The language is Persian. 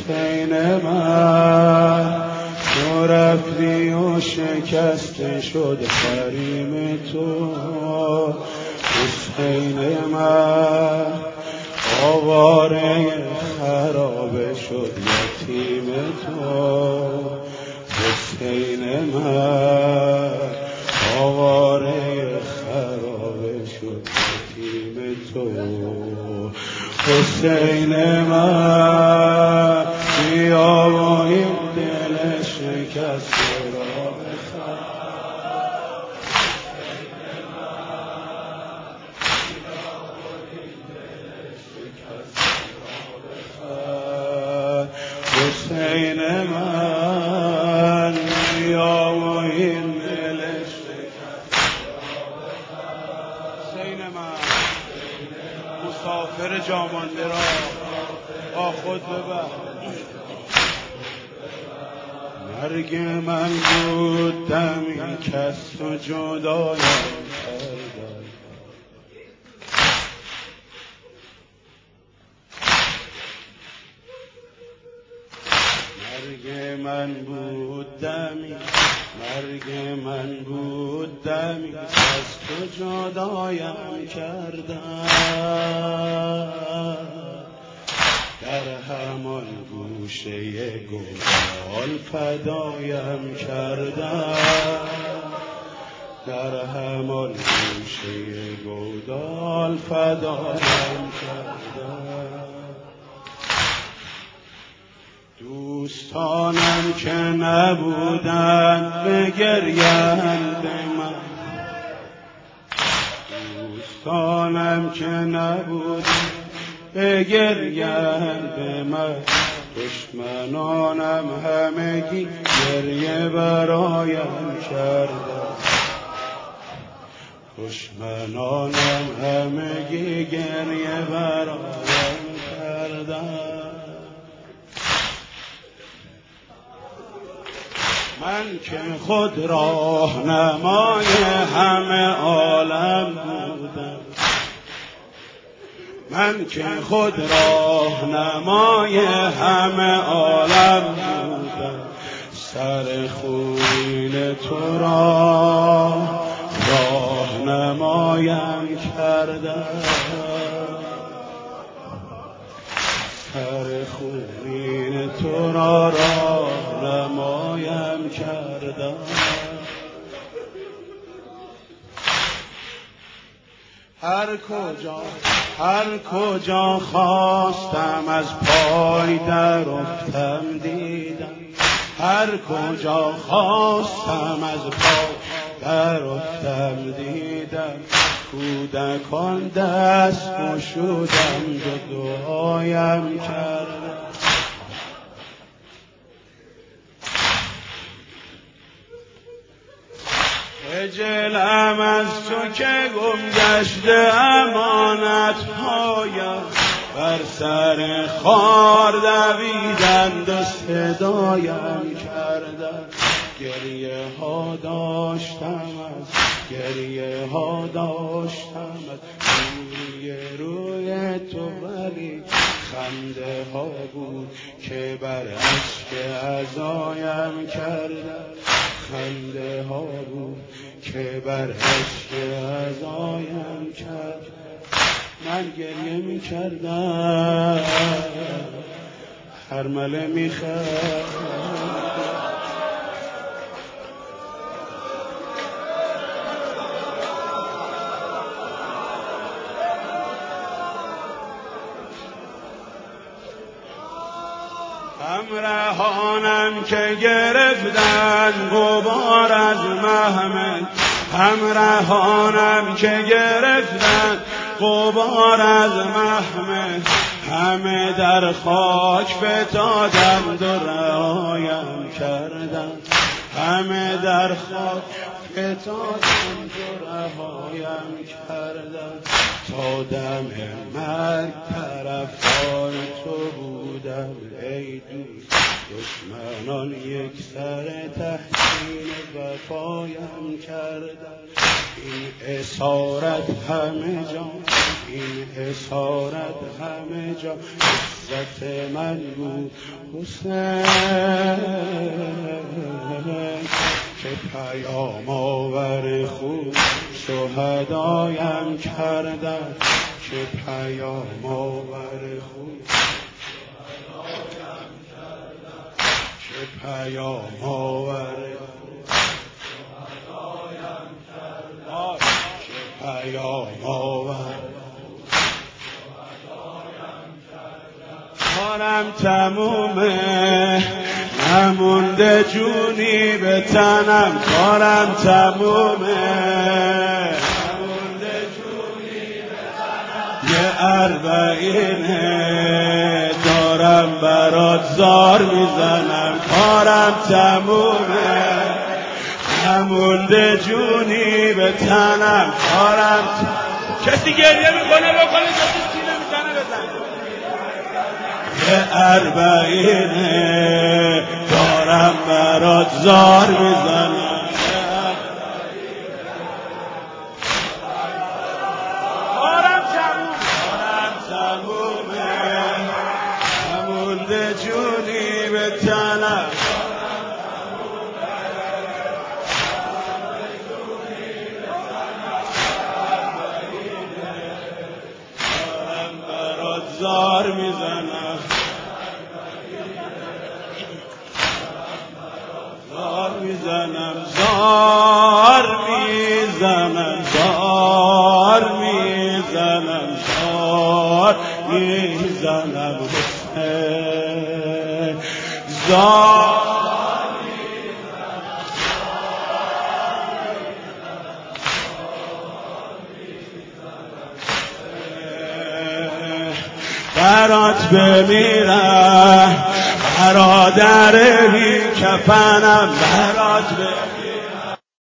حسین من تو رفتی و شکسته شد حریم تو. حسین من آواره خرابه شد یتیم تو. حسین من آواره خرابه شد یتیم تو. حسین من بیا و این دل شکسته را بخواه. حسین من بیا و این دل شکسته را بخواه. حسین من مسافر جامانده را با خود ببر. مرگ من بود دمی کس تو جدایم کردم. مرگ من بود دمی، مرگ من بود دمی از تو جدایم کردم. در همان گوشه گودال فدایم کردم. در همان گوشه گودال فدایم کردم. دوستانم که نبودند بگریند من، دوستانم که نبودند بگریند من، دشمنانم همگی گریه برایم کردند. دشمنانم همگی گریه برایم کردند. من که خود راهنمای همه عالم بودم، من که خود راهنمای همه عالم بودم، سر خوین تو را راهنمایم کردم. سر خوین تو را راهنمایم کردم. هر کجا خواستم از پای در افتم دیدم، هر کجا خواستم از پای در افتم دیدم. کودکان دست گشودند و دعایم کردم. خجلم از تو که گم گشته امانت‌هایم، بر سر خار دویدند و صدایم کردند. گریه ها داشتم از گریه ها داشتم از روی تو، ولی خنده ها بود که بر اشک عزایم کردند. خنده ها بود که بر اشک عزایم کرد. من گریه می کردم، هرمله می خواست. همراهانم که گرفتن غبار از محمل، همراهانم که گرفتن غبار از محمل، همه در خاک فتادند و رهایم کردند. همه در خاک فتادند و رهایم کردند. تا دم مرگ طرفدار تو بودم ای دوست، دشمنان یک سر تحسین وفایم کردند. این اسارت همه جا، این اسارت همه جا عزت من بود حسین که پیام آور خود شهدایم کردن که پیام آور خود که پیام آور که پیام آور کارم تمومه نمونده جونی به تنم کارم تمومه نمونده جونی به تنم یه اربعینه دارم برات زار میزنم کارم تمومه نمونده جونی به تنم کارم کسی گریه میکنه بکنه کسی سینه میزنه بزن یه اربعینه دارم برات زار میزنم کارم تمومه نمونده جونی به تنم دارم برات زار میزنم زار میزنم زار میزنم زار میزنم زار میزنم حسین زار برات بمیرم برادر بی کفنم برات بمیرم